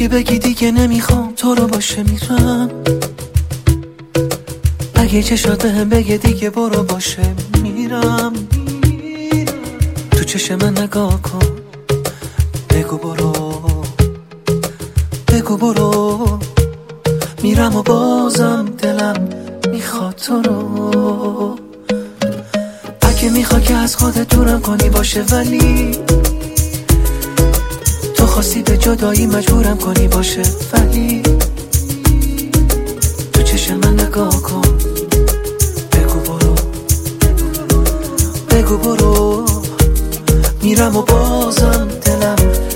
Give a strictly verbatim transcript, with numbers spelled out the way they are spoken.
اگه بگی دیگه نمیخوام تو رو باشه میرم، اگه چشات بهم بگه دیگه برو باشه میرم، تو چشم من نگاه کن بگو برو، بگو برو، میرم و بازم دلم میخواد تو رو. اگه میخواد که از خودت دورم کنی باشه، ولی تو خواستی به جدایی مجبورم کنی باشه، ولی تو چشم من نگاه کن بگو برو، بگو برو، میرم و بازم دلم